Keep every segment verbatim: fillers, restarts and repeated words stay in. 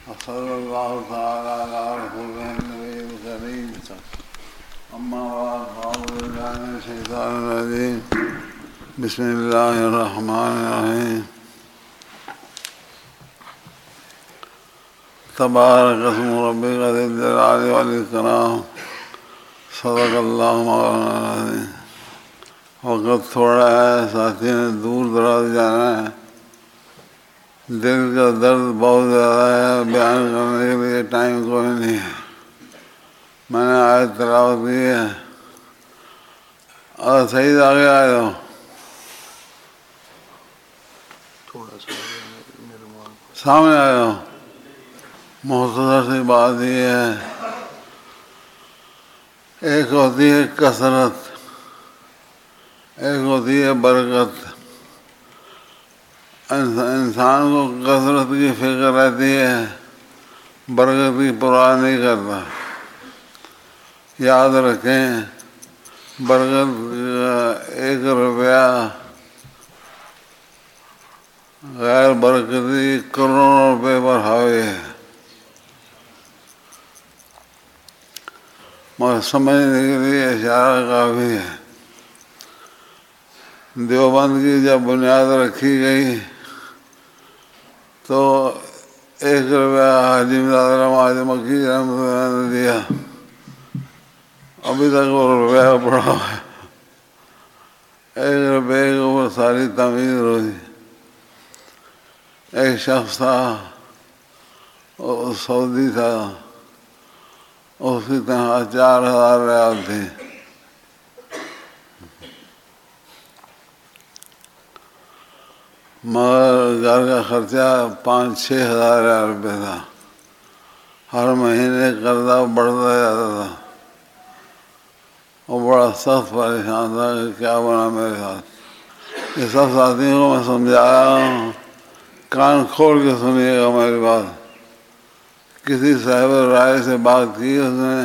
صلی اللہ تعالی علی رسولہ النبی الکریم اما بعد فاعوذ باللہ من الشیطان الرجیم بسم اللہ الرحمن الرحیم تبارک اسم ربک ذی الجلال والاکرام صدق اللہ مولانا العظیم۔ وقت تھوڑا ہے، ساتھی نے دور دراز جانا ہے، دل کا درد بہت زیادہ ہے، بیان کرنے کے لیے ٹائم کوئی نہیں ہے۔ میں نے آیت تلاوت کی ہے، اور صحیح آگے آ جاؤ، سامنے آ جاؤ۔ مختصر سی بات یہ ہے، ایک ہوتی ہے کثرت، ایک ہوتی ہے برکت۔ انسان کو کثرت کی فکر رہتی ہے، برکت کی پرواہ نہیں کرتا۔ یاد رکھیں، برکت ایک روپیہ غیر برکتی کروڑوں روپے پر حاوی ہے۔ مگر سمجھنے کے لیے اشارہ کافی ہے۔ دیوبند کی جب بنیاد رکھی گئی تو ایک روپیہ حاجی امداد رحمت مکی رحمۃ اللہ نے دیا، ابھی تک وہ روپیہ پڑا ہوا ہے۔ ایک روپے کے اوپر ساری تمیز ہوئی۔ ایک شخص تھا، وہ سعودی تھا، اس کی تنخواہ چار ہزار ریال تھی۔ مگر گھر کا خرچہ پانچ چھ ہزار روپے تھا۔ ہر مہینے قرضہ بڑھتا جاتا تھا۔ وہ بڑا سخت پریشان تھا کہ کیا بنا میرے ساتھ۔ یہ سب ساتھیوں کو میں سمجھایا ہوں، کان کھول کے سنیے گا میری بات۔ کسی صاحب رائے سے بات کی اس نے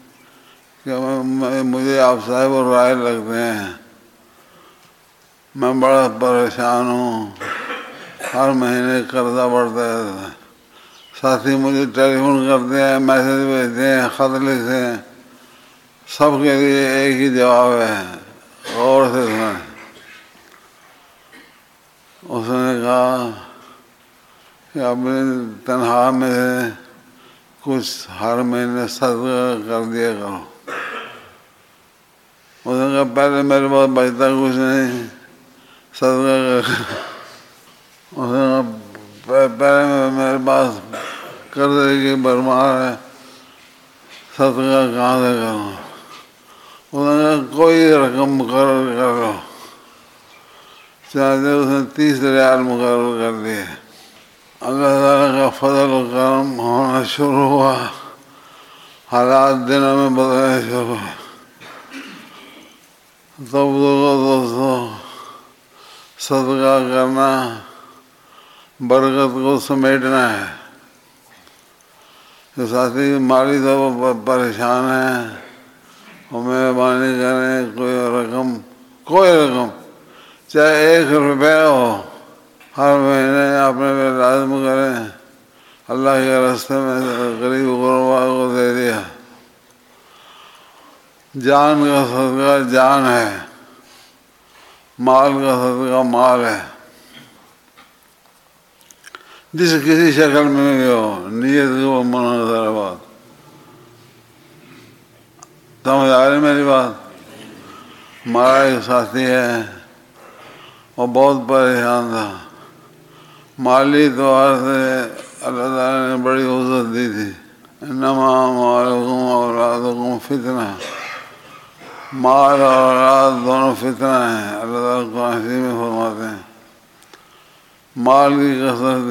کہ مجھے آپ صاحب رائے لگتے ہیں، میں بڑا پریشان ہوں، ہر مہینے قرضہ بڑھتا ہے۔ ساتھی مجھے ٹیلی فون کرتے ہیں، میسج بھیجتے ہیں، خط لکھتے ہیں، سب کے لیے ایک ہی جواب ہے، غور سے سنیں۔ اس نے کہا کہ اپنی تنخواہ میں سے کچھ ہر مہینے صدقہ کر دیا کرو۔ اس نے کہا پہلے میرے پاس بچتا کچھ نہیں، صدقہ کر۔ اس نے کہا پہلے میرے پاس قرضے کی بھرمار ہے، صدقہ کہاں سے کروں؟ اس نے کہا کوئی رقم مقرر کرو۔ چنانچہ اس نے تیس ریال مقرر کر دیے۔ اللہ تعالیٰ کا فضل و کرم ہونا شروع ہوا، حالات دنوں میں بدلنے شروع ہوئے۔ تب دوستو، صدقہ کرنا برکت کو سمیٹنا ہے۔ جو ساتھی مالی طور پر پریشان ہیں، وہ مہربانی کریں، کوئی رقم کوئی رقم چاہے ایک روپیہ ہو، ہر مہینے اپنے پہ لازم کریں۔ اللہ کے راستے میں غریب غربا کو دے دیا۔ جان کا صدقہ جان ہے، مال کا صدقہ مال ہے۔ جس کسی شکل میں بھی ہو، نیت کو منحصر بات۔ سمجھ آ رہی میری بات؟ ہمارا ایک ساتھی ہے، وہ بہت پریشان تھا۔ مالی اعتبار سے اللہ تعالیٰ نے بڑی عزت دی تھی۔ انما اموالکم واولادکم فتنہ، مال اور اولاد دونوں فتنہ ہیں، اللہ تعالیٰ قرآن حکیم میں فرماتے ہیں۔ مال کی کثرت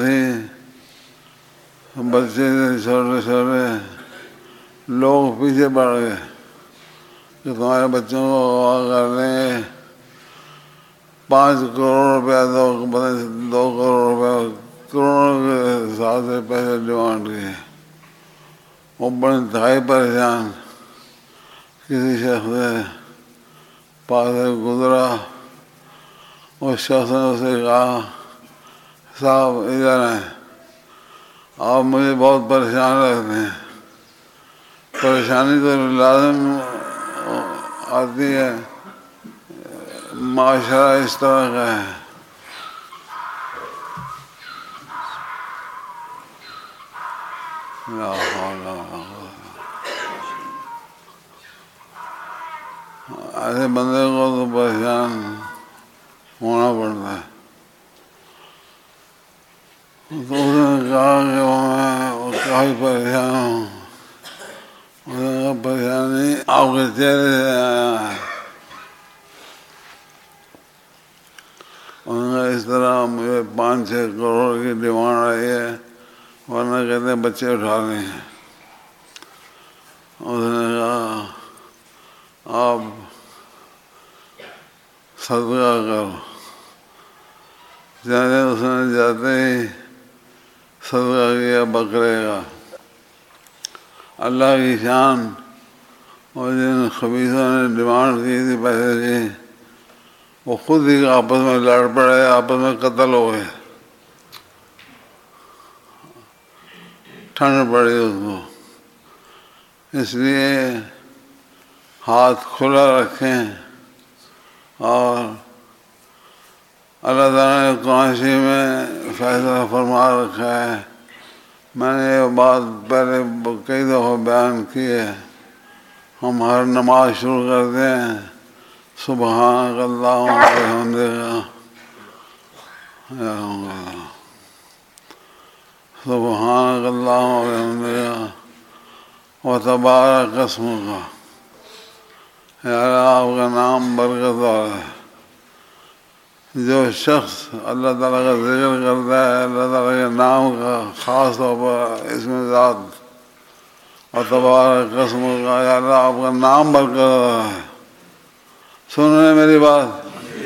تھی، بچے تھے چھوٹے چھوٹے، لوگ پیچھے پڑ گئے کہ تمہارے بچوں کو اغوا کر لیں گے، پانچ کروڑ روپیہ دو دو کروڑ روپیہ کروڑوں کے حساب سے پیسے ڈیمانڈ کیے۔ وہ بڑے انتہائی پریشان۔ کسی شخص نے پاس سے گزرا، اس شخص نے اسے کہا صاحب ادھر ہیں، آپ مجھے بہت پریشان رکھتے ہیں. پریشانی تو لازم آتی ہے، معاشرہ اس طرح کا ہے. لا حول ولا قوة. ایسے بندے کو تو پریشان ہونا پڑتا ہے. تو اس نے کہا کہ میں کافی پریشان ہوں. اس نے کہا پریشانی آپ کے چہرے سے آیا ہے. انہوں نے اس طرح مجھے پانچ چھ کروڑ کی ڈیمانڈ آئی ہے، ورنہ کہتے ہیں بچے اٹھا لیں ہیں. اس نے کہا آپ صدقہ کرو. جانے اس نے جاتے ہی صدقہ کیا بکرے کا. اللہ کی شان. اور جن خبیثوں نے ڈیمانڈ کی تھی پیسے کی، وہ خود ہی آپس میں لڑ پڑے، آپس میں قتل ہو گئے. ٹھنڈ پڑی اس کو. اس لیے ہاتھ کھلا رکھیں. اور اللہ تعالیٰ نے قرآن شریف میں فیصلہ فرما رکھا ہے. میں نے یہ بات پہلے کئی دفعہ بیان کی ہے. ہم ہر نماز شروع کرتے ہیں سبحان اللہ وبحمدہ، سبحان اللہ وبحمدہ وتبارک اسمک. یا اللہ آپ کا نام برکت والا ہے. جو شخص اللہ تعالیٰ کا ذکر کرتا ہے، اللہ تعالیٰ کے نام کا خاص طور پر اس میں ذات اور تبارک اسمک کا، یا اللہ آپ کا نام برکت والا ہے. سن رہے میری بات؟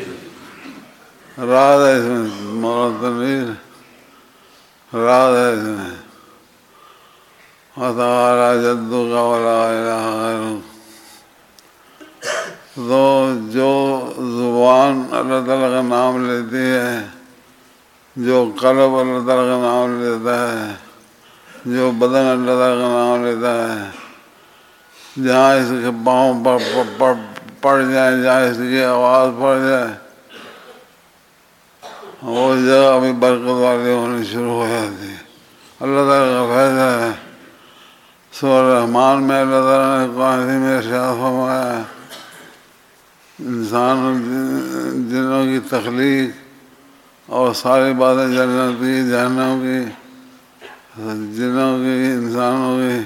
راز ہے اس میں، مولانا تنویر راز ہے اس میں. وتعالی جدک ولا الہ غیرک. تو جو زبان اللہ تعالیٰ کا نام لیتی ہے، جو قلب اللہ تعالیٰ کا نام لیتا ہے، جو بدن اللہ تعالیٰ کا نام لیتا ہے، جہاں اس کے پاؤں پر پڑ جائیں، جہاں اس کی آواز پڑ جائے، وہ جگہ بھی برکت والی ہونی شروع ہو جاتی ہے. اللہ تعالیٰ کا فیصلہ ہے. سورہ رحمان میں اللہ تعالیٰ نے قرآن میں ارشاد فرمایا ہے انسان جنوں کی تخلیق اور ساری باتیں جنت کی، جہنم کی، جنوں کی، انسانوں کی،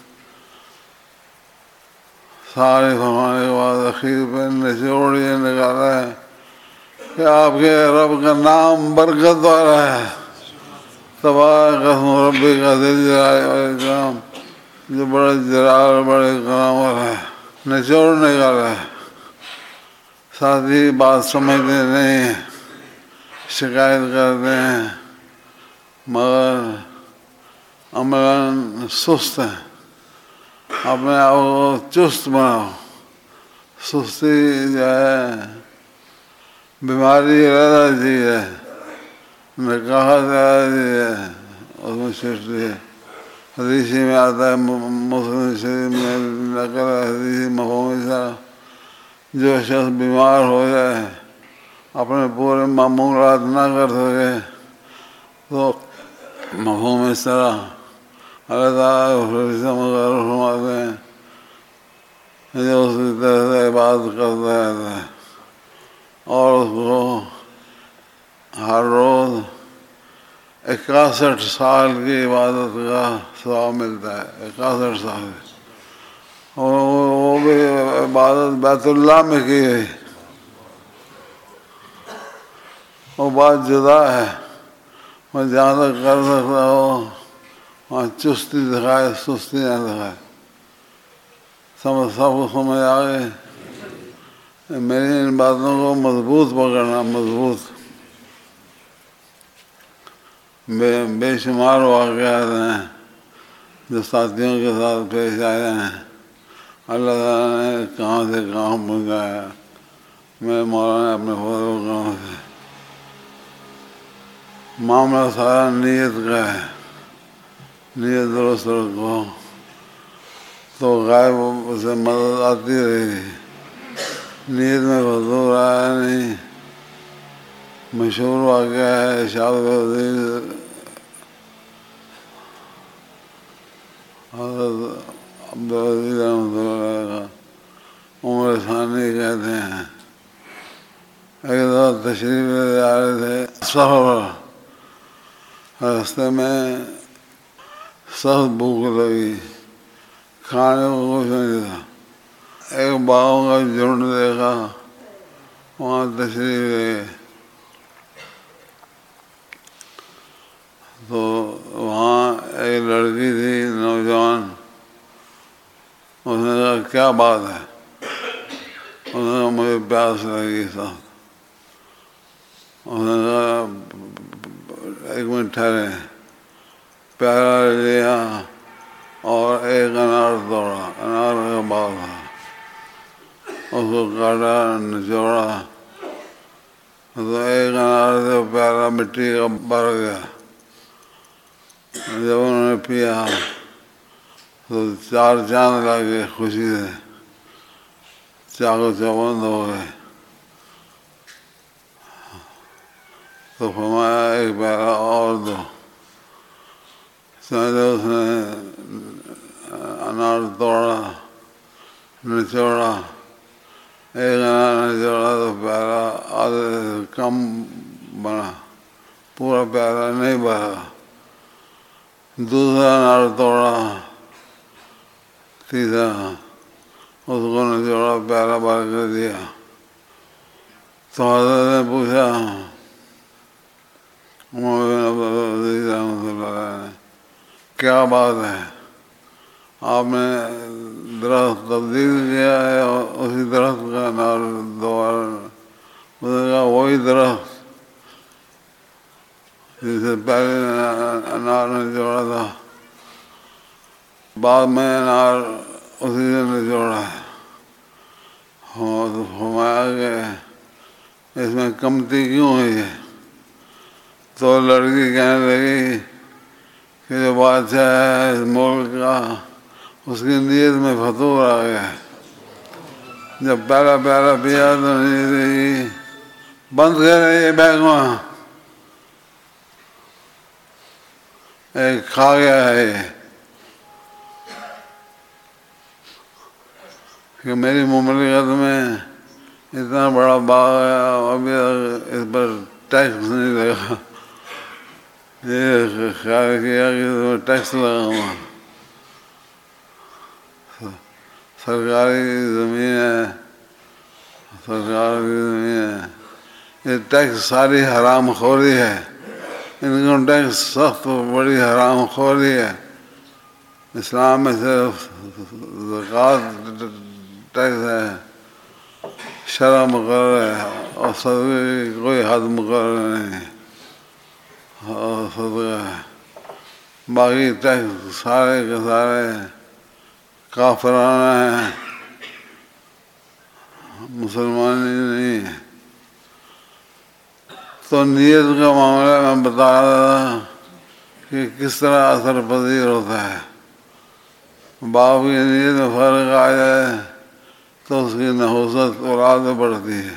سارے فرمانے کے بعد اخیر پہ نچوڑ یہ نکالا ہے کہ آپ کے رب کا نام برکت والا ہے. تبارک اسم ربک ذی الجلال والاکرام، جو بڑے جلال بڑے کرام والا ہے. نچوڑ نکالا ہے. ساتھی بات سمجھتے نہیں ہیں، شکایت کرتے ہیں، مگر عملاً سست ہیں. اپنے آپ کو چست بناؤ. سستی جو ہے بیماری زیادہ چیز ہے، نکاح زیادہ چیز ہے، اس میں سستی ہے. حدیثی میں آتا ہے، مسلم شریف میں نقل ہے حدیثی مفہوم سے، جو شخص بیمار ہو جائے، اپنے پورے معمولات نہ کر سکے، تو مفہوم اس طرح اللہ تعالیٰ فرماتے ہیں جو اس کی طرح سے عبادت کرتا رہتا ہے اور اس کو ہر روز اکاسٹھ سال کی عبادت کا ثواب ملتا ہے. اکاسٹھ سال، اور وہ بھی عبادت بیت اللہ میں کی گئی. وہ بات جدا ہے. وہ جہاں تک کر سکتا ہو وہاں چستی دکھائے، سستی نہ دکھائے. سب سب کو سمجھ آ گئے. میری ان باتوں کو مضبوط پکڑنا، مضبوط. بے بے شمار واقعات ہیں جو ساتھیوں کے ساتھ پیش آئے ہیں. اللہ تعالیٰ نے کہاں سے کہاں پہنچایا. میرے مولانا نے اپنے فضل و کرم سے. معاملہ سارا نیت کا ہے. نیت درست رکھو تو غائب سے مدد آتی رہے گی. نیت میں حضور آیا نہیں. مشہور واقعہ ہے شاہ حضرت عبدالعزیز رحمۃ اللہ کا عمر ثانی کہتے ہیں ایک دفعہ تشریف لے جا رہے تھے سفر پر، راستے میں سخت بھوک لگی، کھانے کو کچھ نہیں تھا. ایک باغوں کا جھنڈ دیکھا، وہاں تشریف لے. تو وہاں ایک لڑکی تھی نوجوان. اس نے کہا کیا بات ہے؟ اس نے کہا مجھے پیاس لگی سخت. اس نے کہا ایک منٹ ٹھہرے. پیالہ لیا اور ایک انار توڑا، انار کا باغ تھا. اس کو کاٹا، نچوڑا تو ایک انار سے پیالہ مٹی کا بھر گیا. جب انہوں نے پیا تو چار چاند لگے خوشی سے، چاقو چوبند ہو گئے. تو فرمایا ایک پیالہ اور دو. سمجھے اس نے انار توڑا، نچوڑا، ایک انار نچوڑا تو پیالہ آدھے سے کم بنا، پورا پیالہ نہیں بھرا. دوسرا انار توڑا، تیسرا اس کو نچوڑا، پیالہ بھر کر دیا. تو حضرت نے پوچھا عمر بن عبدالعزیز رحمۃ اللہ علیہ، کیا بات ہے؟ آپ نے درخت تبدیل کیا ہے اور اسی درخت کا انار دوبارہ؟ اس نے کہا وہی درخت جسے پہلے انار نچوڑا تھا، بعد میں انار اسی سے نچوڑا ہے. تو فرمایا کہ اس میں کمتی کیوں ہوئی ہے؟ تو لڑکی کہنے لگی کہ جو بادشاہ ہے اس ملک کا، اس کی نیت میں فتور آ گیا ہے. جب پہلا پیالہ پیا تو نیت بند کرے یہ بیگ وہاں ایک کھا گیا ہے یہ کہ میری مملکت میں اتنا بڑا باغ ہے ابھی اس پر ٹیکس نہیں لگا. یہ خیال کیا کہ اس پر ٹیکس لگاؤں. سرکاری زمین ہے، سرکار کی زمین ہے، یہ ٹیکس ساری حرام خوری ہے. انکم ٹیکس سخت بڑی حرام خوری ہے. اسلام میں صرف زکوٰۃ ٹیکس ہے، شرع مقرر ہے، اور صدقے کی کوئی حد مقرر نہیں ہے. اور صدقہ ہے، باقی ٹیکس سارے کے سارے کافرانہ ہیں، مسلمانی نہیں ہے. تو نیت کا معاملہ میں بتا رہا تھا کہ کس طرح اثر پذیر ہوتا ہے. باپ کی نیت میں فرق آ جائے تو اس کی نحوست اولاد میں بڑھتی ہے.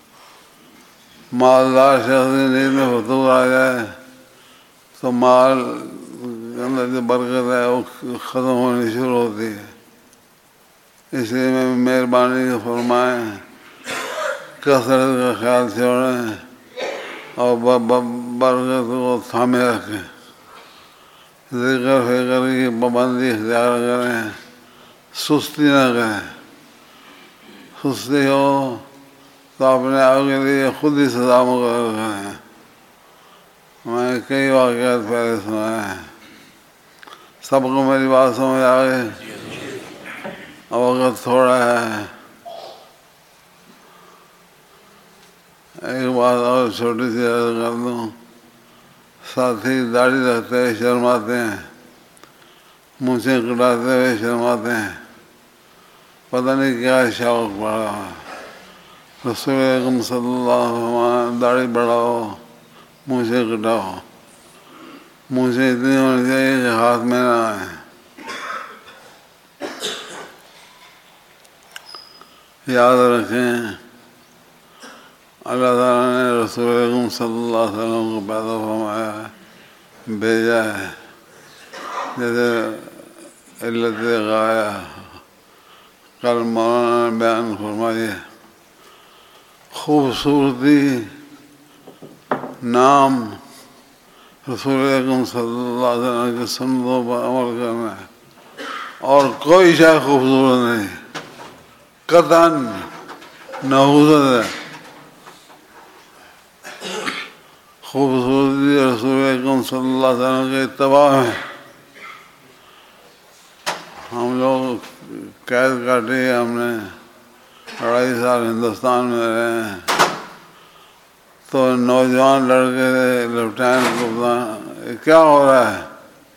مالدار شخص کی نیت میں فتور آ جائے تو مال کے اندر جو برکت ہے وہ ختم ہونی شروع ہوتی ہے. اس لیے میں مہربانی فرمائیں کثرت کا خیال چھوڑیں اور برکت کو تھامے رکھیں. ذکر فکر کی پابندی اختیار کریں، سستی نہ کریں. سستی ہو تو اپنے آپ کے لیے خود ہی سزا مقرر کریں. میں نے کئی واقعات پہلے سنائے ہیں. سب کو میری بات سمجھ آ گئی؟ اب وقت تھوڑا ہے. ایک بات اور چھوٹی سی عرض کر دوں. ساتھی داڑھی رکھتے ہوئے شرماتے ہیں، مونچھیں کٹاتے ہوئے شرماتے ہیں، پتہ نہیں کیا شوق پڑا ہے. رسول اکرم صلی اللہ علیہ وسلم داڑھی بڑھاؤ، مونچھیں کٹاؤ. منہ سے اتنی ہونی چاہیے کہ ہاتھ میں نہ آئے. یاد رکھیں اللہ تعالیٰ نے رسول اکرم صلی اللہ علیہ وسلم کو پیدا فرمایا ہے، بھیجا ہے. جیسے علت غایہ کل مولانا نے بیان فرمائی ہے. خوبصورتی نام رسول اکرم صلی اللہ علیہ وسلم کی سنتوں پر عمل کرنا ہے، اور کوئی شے خوبصورت نہیں قطعاً نحوست ہے. خوبصورتی رسول اکرم صلی اللہ علیہ وسلم کے اتباع ہے. ہم لوگ قید کاٹی ہے، ہم نے اڑائی سال ہندوستان میں رہے ہیں، تو نوجوان لڑکے لیفٹیننٹ کپتان کیا ہو رہا ہے؟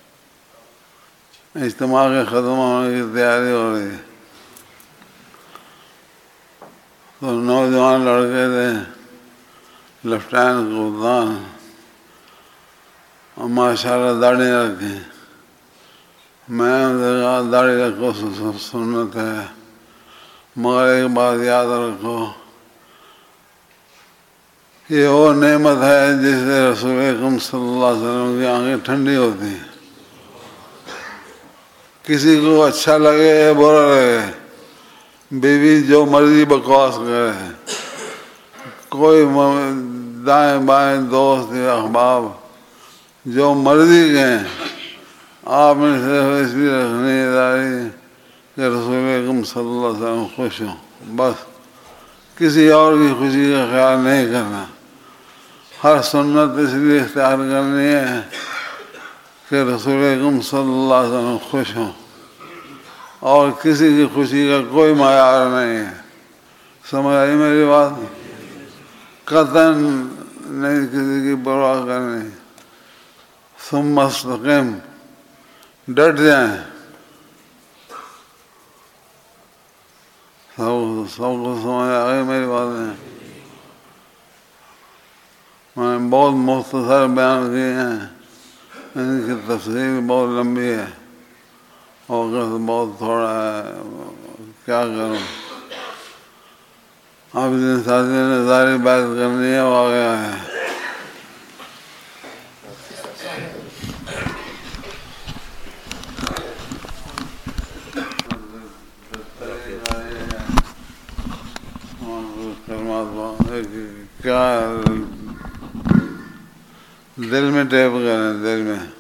اجتماع کے ختم ہونے کی تیاری ہو رہی ہے. تو نوجوان لڑکے تھے لیفٹیننٹ کپتان، اور ماشاء اللہ داڑھی رکھی. میں نے کہا داڑھی رکھو سنت ہے، مگر ایک بات یاد رکھو، یہ وہ نعمت ہے جس سے رسول اکرم صلی اللہ علیہ وسلم کی آنکھیں ٹھنڈی ہوتی ہیں. کسی کو اچھا لگے یا برا لگے، بیوی جو مرضی بکواس کرے، کوئی دائیں بائیں دوست یا احباب جو مرضی کہیں، آپ نے صرف اس لیے رکھنی داڑھی کہ رسول اکرم صلی اللہ علیہ وسلم خوش ہوں، بس. کسی اور کی خوشی کا خیال نہیں کرنا. ہر سنت اس لیے اختیار کرنی ہے کہ رسول اکرم صلی اللہ علیہ وسلم خوش ہوں، اور کسی کی خوشی کا کوئی معیار نہیں ہے. سمجھ آئی میری بات؟ قطعاً نہیں کسی کی پرواہ کرنی. ثم مستقیم، ڈٹ جائیں. سب سب کو سمجھ آ گئی میری بات ہے؟ میں نے بہت مختصر بیان کیے ہیں، ان کی تفصیل بہت لمبی ہے اور وقت بہت تھوڑا ہے، کیا کروں. اب جن ساتھی نے ساری بات کرنی ہے وہ آ گیا ہے. کیا دل میں ٹیپ کریں، دل میں